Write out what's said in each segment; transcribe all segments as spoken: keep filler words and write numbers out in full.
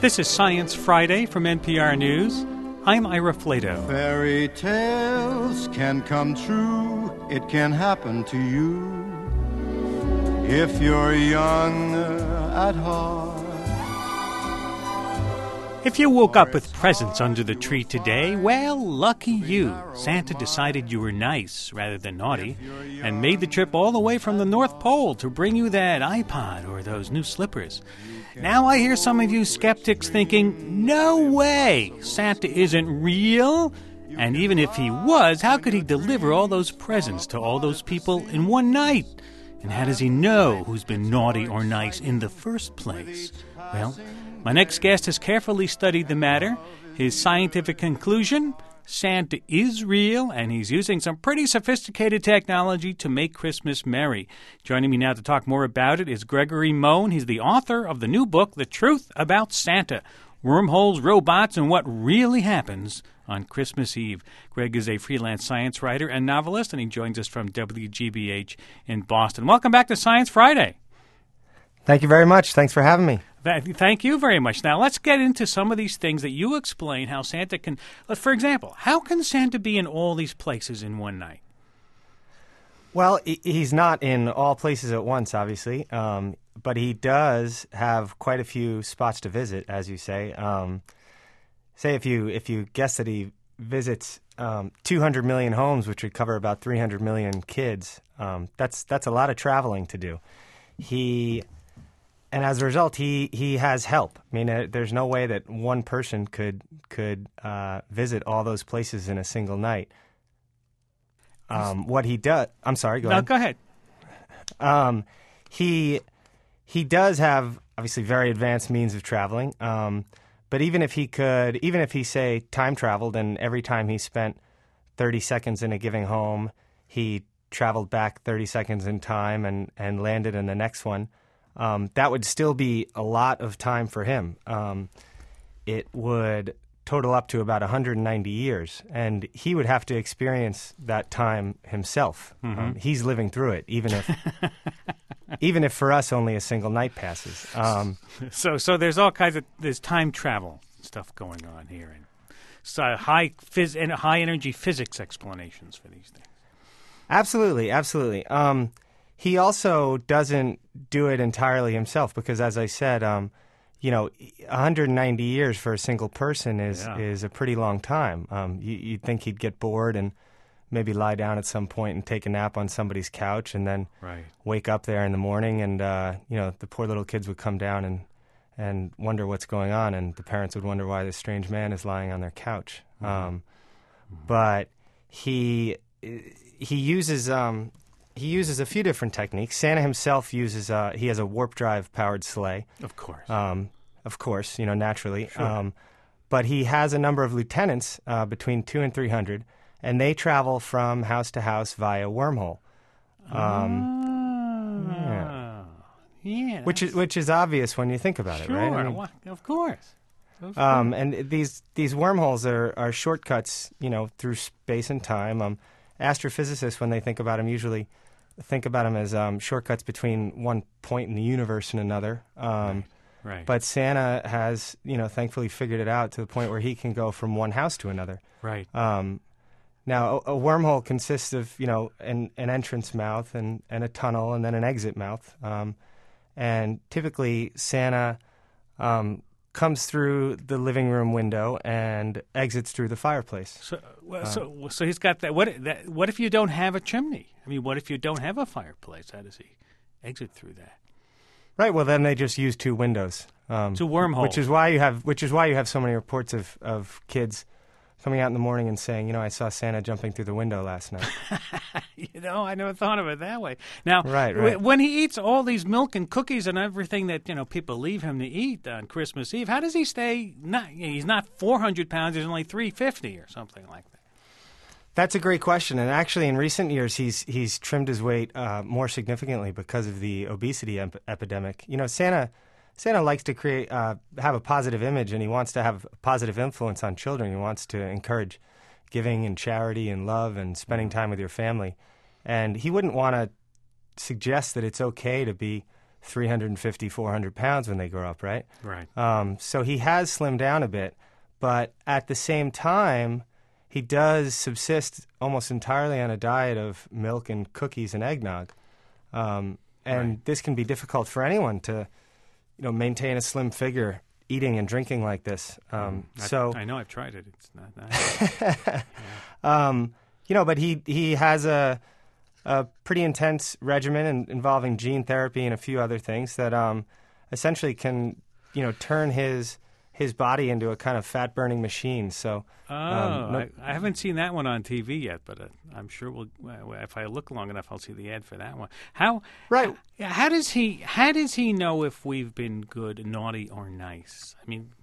This is Science Friday from N P R News. I'm Ira Flato. Fairy tales can come true. It can happen to you if you're young at heart. If you woke up with presents under the tree today, well, lucky you. Santa decided you were nice rather than naughty and made the trip all the way from the North Pole to bring you that iPod or those new slippers. Now I hear some of you skeptics thinking, no way, Santa isn't real. And even if he was, how could he deliver all those presents to all those people in one night? And how does he know who's been naughty or nice in the first place? Well, my next guest has carefully studied the matter. His scientific conclusion, Santa is real, and he's using some pretty sophisticated technology to make Christmas merry. Joining me now to talk more about it is Gregory Moen. He's the author of the new book, The Truth About Santa, Wormholes, Robots, and What Really Happens on Christmas Eve. Greg is a freelance science writer and novelist, and he joins us from W G B H in Boston. Welcome back to Science Friday. Thank you very much. Thanks for having me. Thank you very much. Now, let's get into some of these things that you explain how Santa can... For example, how can Santa be in all these places in one night? Well, he's not in all places at once, obviously, um, but he does have quite a few spots to visit, as you say. Um, say if you if you guess that he visits um, two hundred million homes, which would cover about three hundred million kids, um, that's that's a lot of traveling to do. He... And as a result, he, he has help. I mean, uh, there's no way that one person could could uh, visit all those places in a single night. Um, what he does, I'm sorry, go no, ahead. go ahead. Um, he he does have obviously very advanced means of traveling. Um, but even if he could, even if he say time traveled, and every time he spent thirty seconds in a given home, he traveled back thirty seconds in time and and landed in the next one. Um, that would still be a lot of time for him. Um, it would total up to about one hundred ninety years, and he would have to experience that time himself. Mm-hmm. Um, he's living through it, even if, even if for us only a single night passes. Um, so, so there's all kinds of there's time travel stuff going on here, and so high phys and high energy physics explanations for these things. Absolutely, absolutely. Um, He also doesn't do it entirely himself because, as I said, um, you know, one hundred ninety years for a single person is yeah. is a pretty long time. Um, you, you'd think he'd get bored and maybe lie down at some point and take a nap on somebody's couch and then right. wake up there in the morning and, uh, you know, the poor little kids would come down and, and wonder what's going on, and the parents would wonder why this strange man is lying on their couch. Mm-hmm. Um, mm-hmm. But he he uses... Um, He uses a few different techniques. Santa himself uses, uh, he has a warp drive powered sleigh. Of course. Um, of course, you know, naturally. Sure. Um, but he has a number of lieutenants, uh, between two and three hundred, and they travel from house to house via wormhole. Um, oh, yeah. yeah. Which is, which is obvious when you think about sure, it, right? I mean, well, of course. Of um, course. and these, these wormholes are, are shortcuts, you know, through space and time. Um, astrophysicists, when they think about them, usually think about them as um, shortcuts between one point in the universe and another. Um, right. right. But Santa has, you know, thankfully figured it out to the point where he can go from one house to another. Right. Um, now, a, a wormhole consists of, you know, an, an entrance mouth and, and a tunnel and then an exit mouth. Um, and typically, Santa um, comes through the living room window and exits through the fireplace. So, well, um, so, so he's got that. What? That, what if you don't have a chimney? I mean, what if you don't have a fireplace? How does he exit through that? Right. Well, then they just use two windows. Um, two wormholes. Which is why you have, which is why you have so many reports of, of kids coming out in the morning and saying, you know, I saw Santa jumping through the window last night. You know, I never thought of it that way. Now, right, right. W- when he eats all these milk and cookies and everything that, you know, people leave him to eat on Christmas Eve, how does he stay? Not, he's not four hundred pounds, he's only three fifty or something like that. That's a great question. And actually, in recent years, he's he's trimmed his weight uh, more significantly because of the obesity ep- epidemic. You know, Santa Santa likes to create uh, have a positive image, and he wants to have a positive influence on children. He wants to encourage giving and charity and love and spending time with your family. And he wouldn't want to suggest that it's okay to be three hundred fifty, four hundred pounds when they grow up, right? Right. Um, so he has slimmed down a bit, but at the same time, he does subsist almost entirely on a diet of milk and cookies and eggnog. Um, and Right. this can be difficult for anyone to, you know, maintain a slim figure eating and drinking like this. Um, I, so I know I've tried it. It's not that. Um, you know, but he he has a a pretty intense regimen in, involving gene therapy and a few other things that um, essentially can, you know, turn his his body into a kind of fat burning machine. So, Oh, um, no- I, I haven't seen that one on T V yet, but uh, I'm sure we'll. Uh, if I look long enough, I'll see the ad for that one. How? Right. How, how does he? How does he know if we've been good, naughty, or nice? I mean,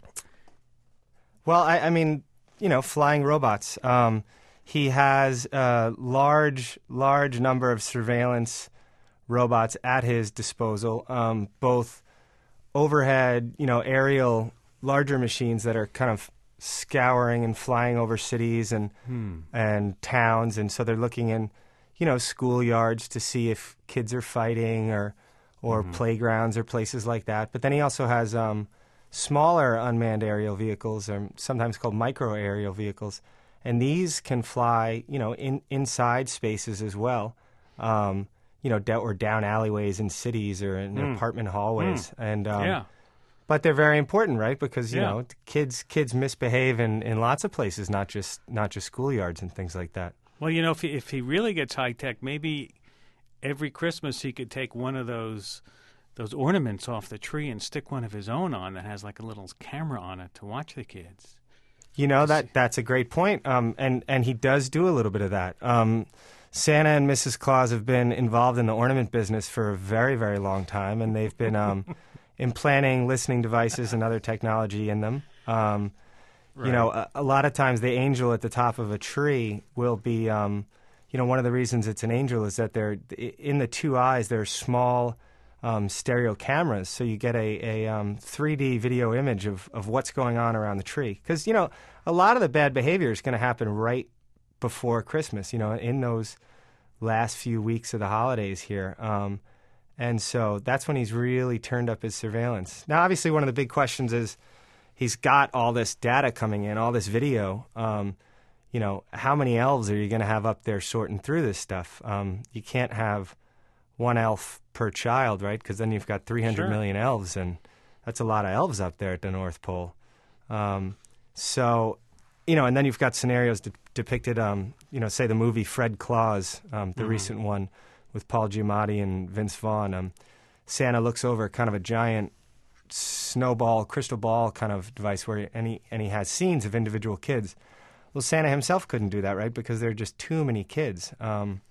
well, I, I mean, you know, flying robots. Um, he has a large, large number of surveillance robots at his disposal, um, both overhead, you know, aerial, larger machines that are kind of scouring and flying over cities and and towns, and so they're looking in, you know, schoolyards to see if kids are fighting or or playgrounds or places like that. But then he also has um, smaller unmanned aerial vehicles, or sometimes called micro aerial vehicles, and these can fly, you know, in inside spaces as well. Um, you know, d- or down alleyways in cities or in apartment hallways, and um, yeah. but they're very important, right? Because you Yeah. know, kids kids misbehave in, in lots of places, not just not just schoolyards and things like that. Well, you know, if he, if he really gets high tech, maybe every Christmas he could take one of those those ornaments off the tree and stick one of his own on that has like a little camera on it to watch the kids. You know, that that's a great point. Um, and and he does do a little bit of that. Um, Santa and Missus Claus have been involved in the ornament business for a very very long time, and they've been um, implanting listening devices and other technology in them. Um, You know, a, a lot of times the angel at the top of a tree will be, um, you know, one of the reasons it's an angel is that they're in the two eyes. There are small um, stereo cameras, so you get a, a um, three D video image of, of what's going on around the tree. Because you know, a lot of the bad behavior is going to happen right before Christmas. You know, in those last few weeks of the holidays here. Um, and so that's when he's really turned up his surveillance. Now, obviously, one of the big questions is, he's got all this data coming in, all this video. Um, you know, how many elves are you going to have up there sorting through this stuff? Um, you can't have one elf per child, right? Because then you've got three hundred Sure. million elves, and that's a lot of elves up there at the North Pole. Um, so, you know, and then you've got scenarios de- depicted, um, you know, say the movie Fred Claus, um, the recent one with Paul Giamatti and Vince Vaughn. Um, Santa looks over kind of a giant snowball, crystal ball kind of device where and he, and he has scenes of individual kids. Well, Santa himself couldn't do that, right? Because there are just too many kids. Um,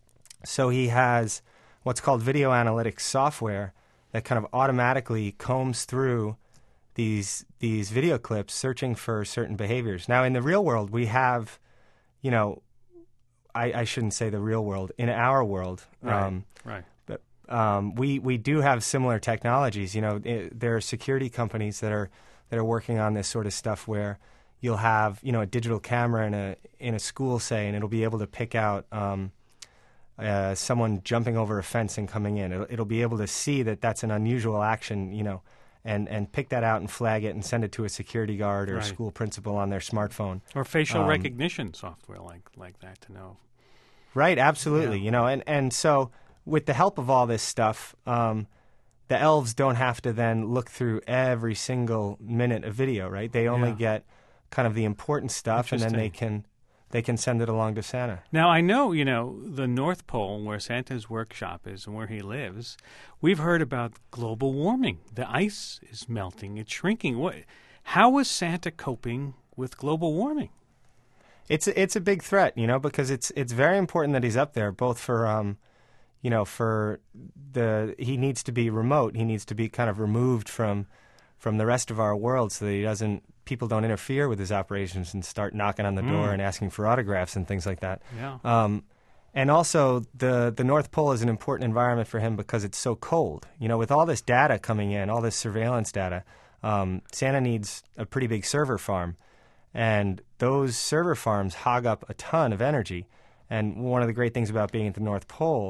so he has what's called video analytics software that kind of automatically combs through these these video clips, searching for certain behaviors. Now, in the real world, we have, you know, I, I shouldn't say the real world. In our world, Right. um, Right. Um, we we do have similar technologies. You know, it, there are security companies that are that are working on this sort of stuff where you'll have, you know, a digital camera in a in a school, say, and it'll be able to pick out um, uh, someone jumping over a fence and coming in. It'll, it'll be able to see that that's an unusual action, you know, and and pick that out and flag it and send it to a security guard or Right. a school principal on their smartphone. Or facial Um, recognition software like like that to know. Right, absolutely. Yeah. You know, and, and so with the help of all this stuff, um, the elves don't have to then look through every single minute of video, right? They only Yeah. get kind of the important stuff, and then they Interesting. can they can send it along to Santa. Now, I know, you know, the North Pole, where Santa's workshop is and where he lives, we've heard about global warming. The ice is melting, it's shrinking. What? How is Santa coping with global warming? It's a, it's a big threat, you know, because it's it's very important that he's up there, both for um, you know, for the he needs to be remote. He needs to be kind of removed from from the rest of our world, so that he doesn't people don't interfere with his operations and start knocking on the door and asking for autographs and things like that. Yeah. Um, and also, the the North Pole is an important environment for him because it's so cold. You know, with all this data coming in, all this surveillance data, um, Santa needs a pretty big server farm. And those server farms hog up a ton of energy. And one of the great things about being at the North Pole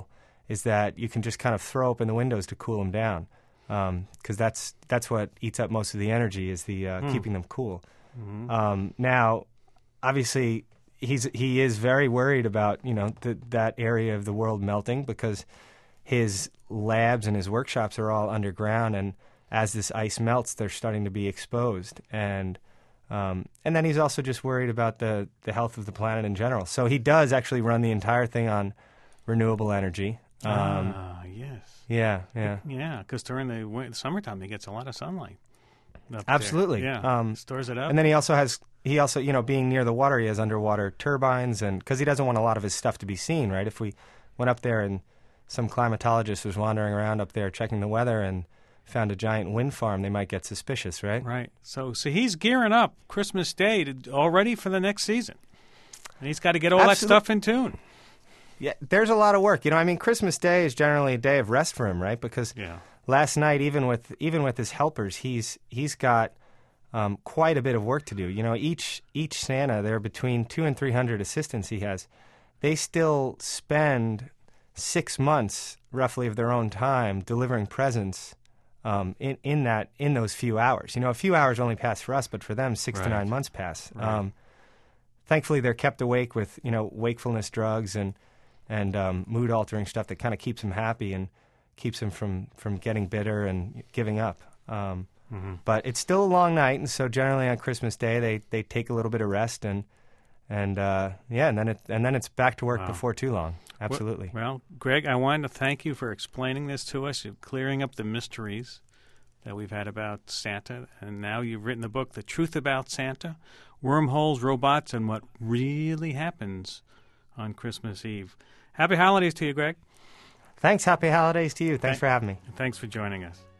is that you can just kind of throw open the windows to cool them down, because that's that's what eats up most of the energy is the uh, Hmm. keeping them cool. Mhm. Um, now, obviously, he's he is very worried about you know the, that area of the world melting because his labs and his workshops are all underground, and as this ice melts, they're starting to be exposed, and um, and then he's also just worried about the the health of the planet in general. So he does actually run the entire thing on renewable energy. Um, ah, yes. yeah, yeah. Yeah, because during the win- summertime, he gets a lot of sunlight. up there. Absolutely. Yeah. Um, Stores it up. And then he also has, he also, you know, being near the water, he has underwater turbines, and because he doesn't want a lot of his stuff to be seen, right? If we went up there and some climatologist was wandering around up there checking the weather and found a giant wind farm, they might get suspicious, right? Right. So, so he's gearing up Christmas Day to, already for the next season, and he's got to get all Absolute- that stuff in tune. Yeah, there's a lot of work. You know, I mean, Christmas Day is generally a day of rest for him, right? Because Yeah. last night, even with even with his helpers, he's he's got um, quite a bit of work to do. You know, each each Santa, there are between two and three hundred assistants he has. They still spend six months roughly of their own time delivering presents um, in in that in those few hours. You know, a few hours only pass for us, but for them, six to Right. nine months pass. Right. Um, thankfully, they're kept awake with you know wakefulness drugs and and um, mood altering stuff that kind of keeps them happy and keeps them from, from getting bitter and giving up. Um, Mhm. But it's still a long night, and so generally on Christmas Day they, they take a little bit of rest and and uh, yeah, and then it and then it's back to work Wow. before too long. Absolutely. Well, Greg, I wanted to thank you for explaining this to us, you're clearing up the mysteries that we've had about Santa, and now you've written the book, The Truth About Santa, Wormholes, Robots, and What Really Happens on Christmas Eve. Happy holidays to you, Greg. Thanks. Happy holidays to you. Thanks Thank- for having me. and Thanks for joining us.